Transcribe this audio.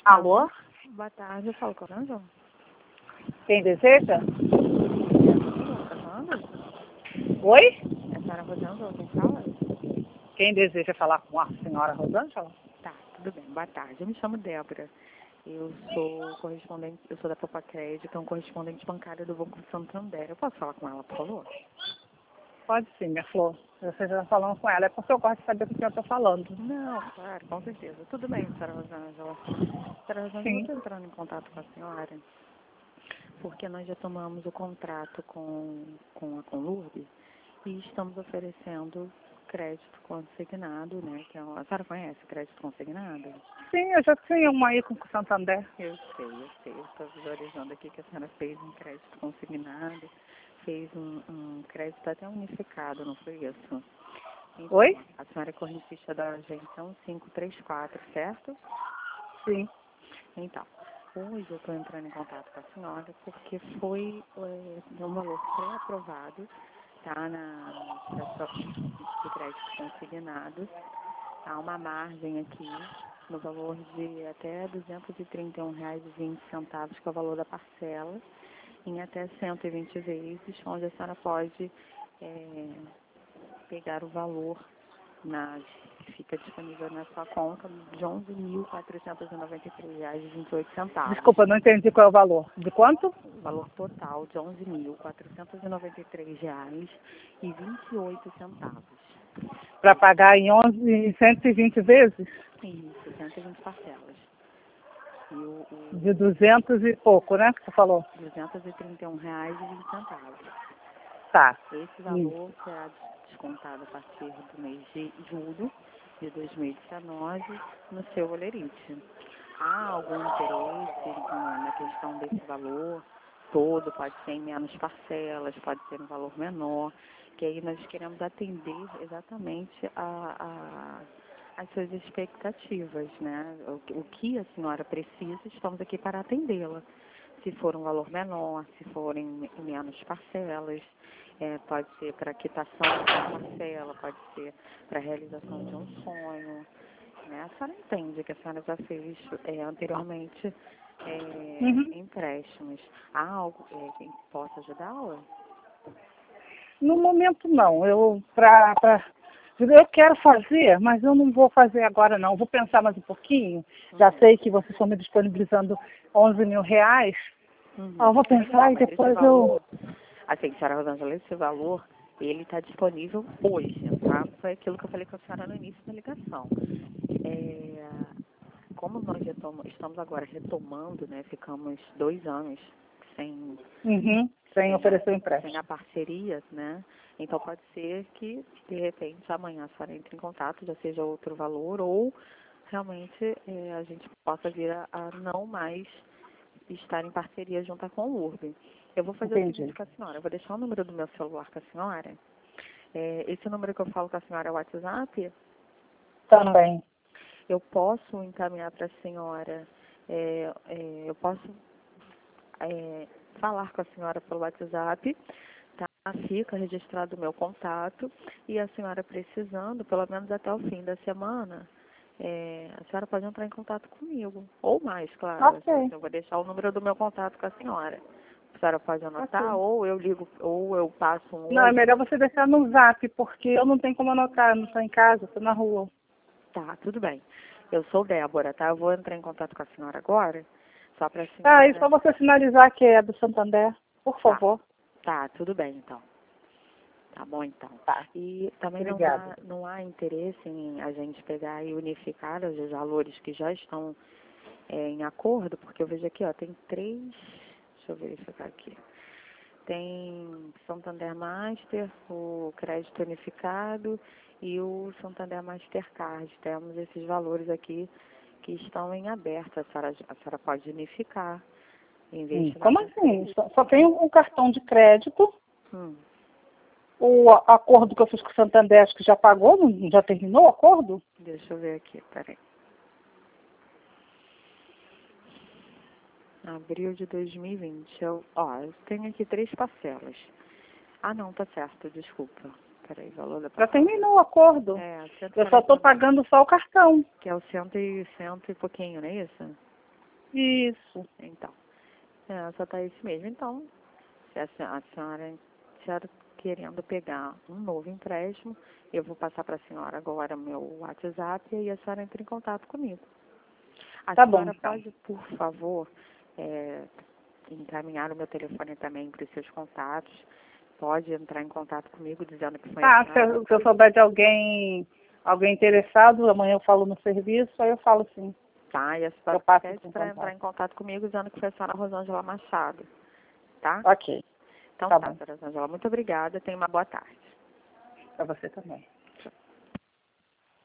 Alô? Boa tarde, eu falo com a Ângela. Quem deseja? Tá falando? Oi? É a senhora Rosângela quem fala? Quem deseja falar com a senhora Rosângela? Tá, tudo bem. Boa tarde. Eu me chamo Débora. Eu sou correspondente, eu sou da Popa Crédito, correspondente bancária do Banco Santander. Eu posso falar com ela, por favor? Pode sim, minha flor. Você já está falando com ela. É porque eu gosto de saber com quem eu estou falando. Não, claro, com certeza. Tudo bem, senhora Rosângela. Senhora Rosângela, eu Sim. estou entrando em contato com a senhora porque nós já tomamos o contrato com a Conlurb e estamos oferecendo crédito consignado, né? A senhora conhece crédito consignado? Sim, eu já tinha uma aí com o Santander. Eu sei. Eu estou visualizando aqui que a senhora fez um crédito consignado, fez um crédito até unificado, não foi isso? Então, Oi? a senhora é correntista da agência 1534, certo? Sim. Então, hoje eu estou entrando em contato com a senhora porque foi um valor pré-aprovado, tá, na operação de crédito consignado. Há uma margem aqui no valor de até R$ 231,20, que é o valor da parcela, em até 120 vezes, onde a senhora pode pegar o valor que fica disponível na sua conta de R$ 11.493,28. Desculpa, não entendi qual é o valor. De quanto? O valor total de R$ 11.493,28. Para pagar em 120 vezes? Isso, 120 parcelas. E o De 200 e pouco, né? Que você falou? R$ 231,20. Tá. Esse valor será descontado a partir do mês de julho de 2019 no seu Olerite. Há algum interesse na questão desse valor todo? Pode ser em menos parcelas, pode ser um valor menor, que aí nós queremos atender exatamente as suas expectativas, né? O que a senhora precisa, estamos aqui para atendê-la. Se for um valor menor, se forem menos parcelas, pode ser para quitação de uma parcela, pode ser para realização de um sonho, né? A senhora entende que a senhora já fez anteriormente empréstimos. Há algo que possa ajudá-la? No momento não. Eu quero fazer, mas eu não vou fazer agora não. Vou pensar mais um pouquinho. Já sei que vocês estão me disponibilizando R$ 11.000. Eu vou pensar e depois eu... Assim, senhora Rosângela, esse valor, ele está disponível hoje, tá? Foi aquilo que eu falei com a senhora no início da ligação. Como nós estamos agora retomando, né? Ficamos 2 anos sem sem oferecer o sem empréstimo. a parceria, né? Então pode ser que, de repente, amanhã a senhora entre em contato, já seja outro valor, ou realmente a gente possa vir a não mais estar em parceria junto com o URB. Eu vou fazer o seguinte com a senhora, eu vou deixar o número do meu celular com a senhora. Esse número que eu falo com a senhora é o WhatsApp? Também. Eu posso encaminhar para a senhora, eu posso falar com a senhora pelo WhatsApp, tá? Fica registrado o meu contato e a senhora precisando, pelo menos até o fim da semana, a senhora pode entrar em contato comigo, ou mais, claro. Ok. Eu vou deixar o número do meu contato com a senhora. A senhora pode anotar, Ok. ou eu ligo, ou eu passo um Não, é oi. melhor você deixar no Zap, porque eu não tenho como anotar, eu não estou em casa, estou na rua. Tá, tudo bem. Eu sou Débora, tá? Eu vou entrar em contato com a senhora agora, só para a senhora... Tá, e só você sinalizar que é do Santander, por favor. Tá, tudo bem, então. Tá bom, então. Tá. E também Obrigada. não há interesse em a gente pegar e unificar os valores que já estão em acordo, porque eu vejo aqui, ó, tem 3, deixa eu verificar aqui. Tem Santander Master, o crédito unificado e o Santander Mastercard. Temos esses valores aqui que estão em aberto. A senhora pode unificar. Em vez de Como assim? Só tem um cartão de crédito. Hum. O acordo que eu fiz com o Santander, acho que já pagou, já terminou o acordo? Deixa eu ver aqui, peraí. Abril de 2020. Eu tenho aqui 3 parcelas. Ah, não, tá certo, desculpa. Peraí, valor da Já parcela. terminou o acordo. Eu só estou pagando só o cartão. Que é o 100 e pouquinho, não é isso? Isso. Então, só tá isso mesmo. Então, se a senhora estiver querendo pegar um novo empréstimo, eu vou passar para a senhora agora o meu WhatsApp e aí a senhora entra em contato comigo. A Tá bom, senhora então. pode, por favor, encaminhar o meu telefone também para os seus contatos. Pode entrar em contato comigo dizendo que foi a Ah, senhora. se eu souber de alguém interessado, amanhã eu falo no serviço, aí eu falo sim. Tá, e a Eu senhora passo pede com para entrar contato. em contato comigo dizendo que foi a senhora Rosângela Machado. Tá? Ok, Então tá tá, bom. senhora Rosângela, muito obrigada. Tenha uma boa tarde. Para você também.